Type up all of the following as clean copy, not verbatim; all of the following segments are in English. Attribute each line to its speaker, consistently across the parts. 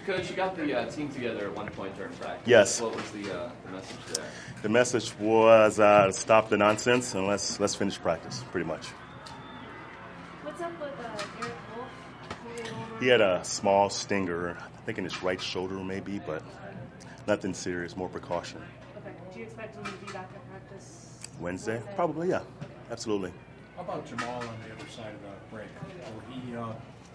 Speaker 1: Coach, you got the team together at one point during practice.
Speaker 2: Yes.
Speaker 1: What was the message there?
Speaker 2: The message was stop the nonsense and let's finish practice, pretty much.
Speaker 3: What's up with Derek Wolfe?
Speaker 2: He had a small stinger, I think in his right shoulder maybe, but nothing serious, more precaution.
Speaker 3: Okay. Do you expect him to be back at practice
Speaker 2: Wednesday? Probably, yeah. Absolutely.
Speaker 4: How about Jamal on the other side of the break? Will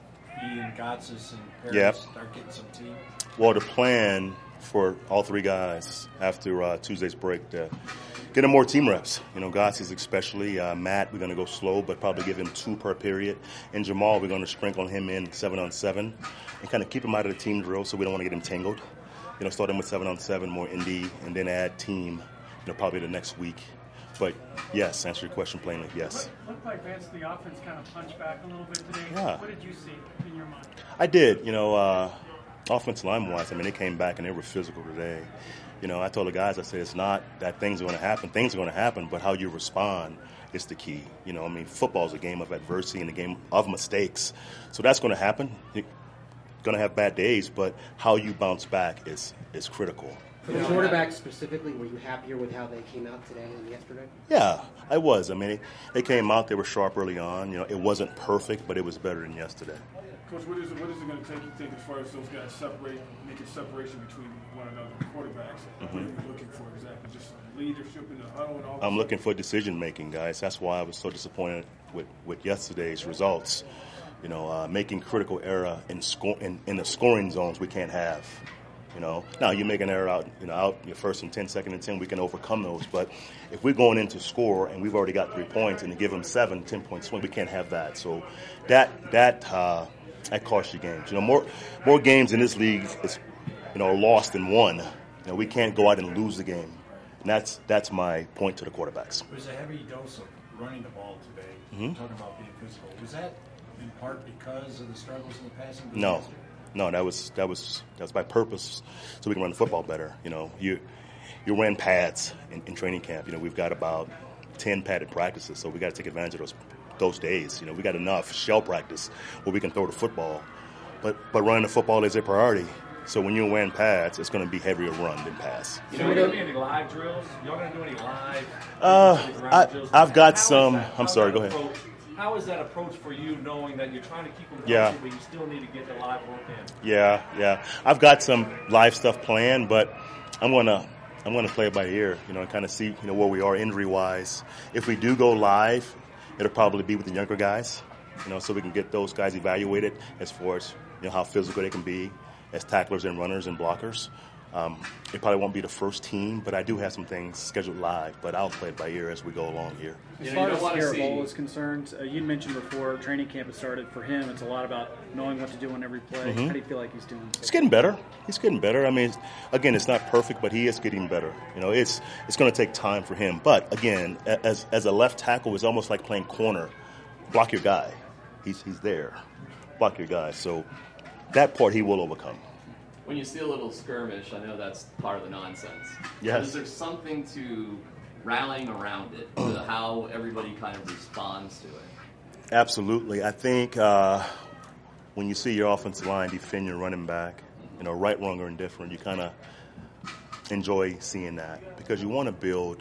Speaker 4: he and Gotsis and Paris start getting some team?
Speaker 2: Well, the plan for all three guys after Tuesday's break to get them more team reps. You know, Gotsis especially. Matt, we're going to go slow, but probably give him 2 per period. And Jamal, we're going to sprinkle him in 7-on-7 and kind of keep him out of the team drill so we don't want to get him tangled. You know, start him with 7-on-7, more indie, and then add team, you know, probably the next week. But, yes, answer your question plainly, yes.
Speaker 5: Looked like Vance, the offense kind of punched back a little bit today.
Speaker 2: Yeah.
Speaker 5: What did you see in your mind?
Speaker 2: I did. You know, offensive line-wise, I mean, they came back and they were physical today. You know, I told the guys, I said, it's not that things are going to happen. Things are going to happen, but how you respond is the key. You know, I mean, football is a game of adversity and a game of mistakes. So that's going to happen. You're going to have bad days, but how you bounce back is critical.
Speaker 6: For the quarterback specifically, were you happier with how they came out today and yesterday?
Speaker 2: Yeah, I was. I mean, they came out, they were sharp early on. You know, it wasn't perfect, but it was better than yesterday.
Speaker 5: Coach, what is it going to take, you think, as far as those guys make a separation between one another, quarterbacks? What are you looking for exactly? Just leadership in the huddle and all that?
Speaker 2: I'm looking for decision-making, guys. That's why I was so disappointed with yesterday's results. You know, making critical error in the scoring zones we can't have. You know, now you make an error out your first and 10, second and 10, we can overcome those. But if we're going into score and we've already got 3 points and you give them 7, 10-point swing, we can't have that. So that costs you games. You know, more games in this league is, you know, lost than won. You know, we can't go out and lose the game. And that's my point to the quarterbacks.
Speaker 4: It was a heavy dose of running the ball today. Talking about being physical. Was that in part because of the struggles in the passing game?
Speaker 2: No, that was by purpose, so we can run the football better. You know, you ran pads in training camp. You know, we've got about 10 padded practices, so we got to take advantage of those days. You know, we got enough shell practice where we can throw the football, but running the football is a priority. So when you're wearing pads, it's going to be heavier run than pass.
Speaker 7: You know, are you going to do any live drills? Y'all going to do any live?
Speaker 2: I've got some. I'm sorry. Go ahead.
Speaker 7: How is that approach for you, knowing that you're trying to keep them healthy, but you still need to get the live work in?
Speaker 2: Yeah. I've got some live stuff planned, but I'm gonna play it by ear, you know, and kind of see, you know, where we are injury wise. If we do go live, it'll probably be with the younger guys, you know, so we can get those guys evaluated as far as, you know, how physical they can be as tacklers and runners and blockers. It probably won't be the first team, but I do have some things scheduled live, but I'll play it by ear as we go along here.
Speaker 8: As far as Scarabolo is concerned, you mentioned before training camp has started. For him, it's a lot about knowing what to do on every play. How do you feel like he's doing?
Speaker 2: He's getting better. I mean, again, it's not perfect, but he is getting better. You know, it's going to take time for him. But, again, as a left tackle, it's almost like playing corner. Block your guy. He's there. Block your guy. So that part he will overcome.
Speaker 1: When you see a little skirmish, I know that's part of the nonsense.
Speaker 2: Yes.
Speaker 1: But is there something to rallying around it, to how everybody kind of responds to it?
Speaker 2: Absolutely. I think when you see your offensive line defend your running back, you know, right, wrong, or indifferent, you kind of enjoy seeing that because you want to build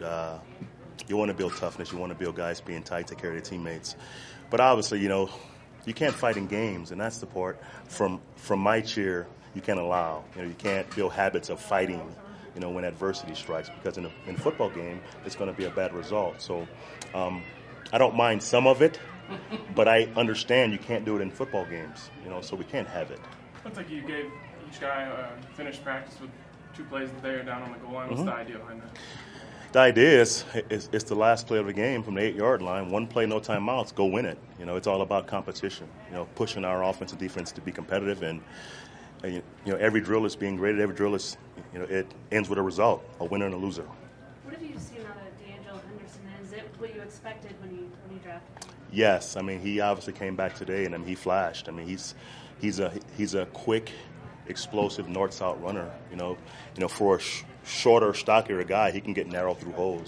Speaker 2: toughness. You want to build guys being tight, take care of their teammates. But obviously, you know, you can't fight in games, and that's the part from my chair. You can't allow. You know, you can't build habits of fighting, you know, when adversity strikes, because in a football game, it's going to be a bad result. So I don't mind some of it, but I understand you can't do it in football games, you know, so we can't have it.
Speaker 5: Looks like you gave each guy finished practice with 2 plays that they are down on the goal line. What's the idea behind that?
Speaker 2: The idea is it's the last play of the game from the 8-yard line. 1 play, no timeouts, go win it. You know, it's all about competition, you know, pushing our offense and defense to be competitive. And you know, every drill is being graded. Every drill is, you know, it ends with a result, a winner and a loser.
Speaker 3: What have you seen out of D'Angelo Henderson? Is it what you expected when you drafted him?
Speaker 2: Yes, I mean, he obviously came back today, and I mean, he flashed. I mean, he's a quick, explosive north-south runner. You know, for a shorter, stockier guy, he can get narrow through holes.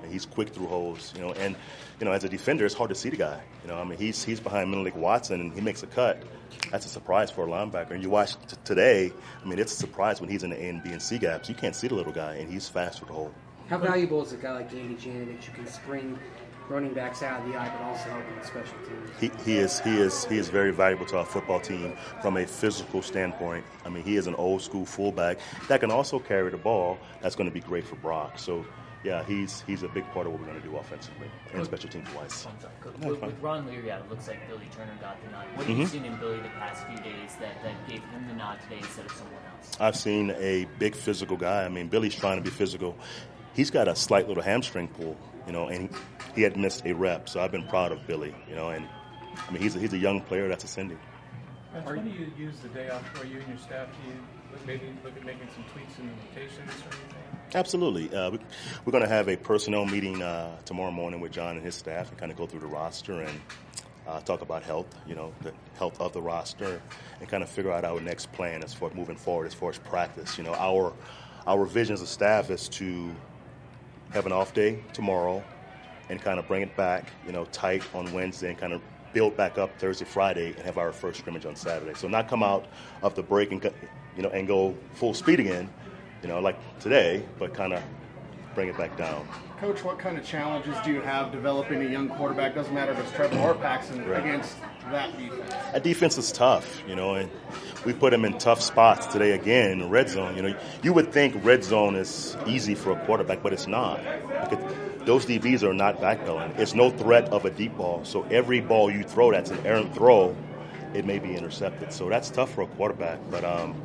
Speaker 2: He's quick through holes, and as a defender, it's hard to see the guy. He's behind Menelik Watson, and he makes a cut. That's a surprise for a linebacker. And you watch today, it's a surprise when he's in the A and B and C gaps. You can't see the little guy, and he's fast with the hole.
Speaker 6: How valuable is a guy like Andy Janet that you can spring running backs out of the eye, but also help with special teams?
Speaker 2: He is very valuable to our football team from a physical standpoint. He is an old school fullback that can also carry the ball. That's going to be great for Brock. So, yeah, he's a big part of what we're going to do offensively and special teams wise.
Speaker 9: With Ron Leary out, it looks like Billy Turner got the nod. What have you seen in Billy the past few days that gave him the nod today instead of someone else?
Speaker 2: I've seen a big physical guy. Billy's trying to be physical. He's got a slight little hamstring pull, and he had missed a rep. So I've been proud of Billy, and he's a young player that's ascending.
Speaker 10: When do you use the day off for you and your staff? Do you maybe look at making some tweaks in the rotations or anything?
Speaker 2: Absolutely. We're going to have a personnel meeting tomorrow morning with John and his staff and kind of go through the roster and talk about health, the health of the roster, and kind of figure out our next plan as far moving forward as far as practice. Our vision as a staff is to have an off day tomorrow and kind of bring it back, tight on Wednesday and kind of build back up Thursday, Friday, and have our first scrimmage on Saturday. So not come out of the break and go full speed again, like today, but kind of bring it back down.
Speaker 11: Coach, what kind of challenges do you have developing a young quarterback, doesn't matter if it's Trevor or Paxton, against that defense?
Speaker 2: That defense is tough, and we put them in tough spots today again in the red zone. You would think red zone is easy for a quarterback, but it's not. Because those DBs are not backpedaling. It's no threat of a deep ball. So every ball you throw that's an errant throw, it may be intercepted. So that's tough for a quarterback. But,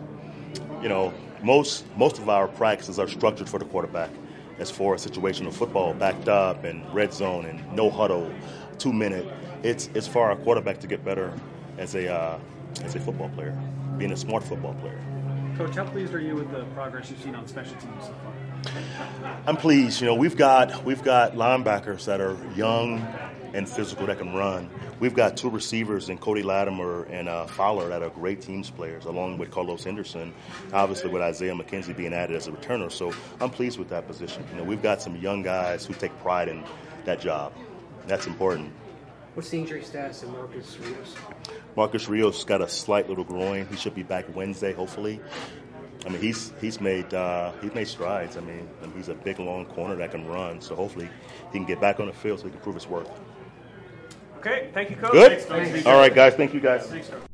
Speaker 2: most of our practices are structured for the quarterback as far as situational football, backed up and red zone and no huddle, 2 minute. It's for our quarterback to get better as a football player, being a smart football player.
Speaker 8: Coach, how pleased are you with the progress you've seen on special teams so far?
Speaker 2: I'm pleased. We've got linebackers that are young and physical that can run. We've got 2 receivers in Cody Latimer and Fowler that are great teams players, along with Carlos Henderson, obviously with Isaiah McKenzie being added as a returner. So I'm pleased with that position. We've got some young guys who take pride in that job. That's important.
Speaker 6: What's the injury status of Marcus Rios?
Speaker 2: Marcus Rios got a slight little groin. He should be back Wednesday, hopefully. He's made strides. He's a big, long corner that can run. So hopefully he can get back on the field so he can prove his worth.
Speaker 10: Okay, thank you, Coach.
Speaker 2: Good?
Speaker 10: Thanks.
Speaker 2: All right, guys. Thank you, guys.
Speaker 10: Thanks,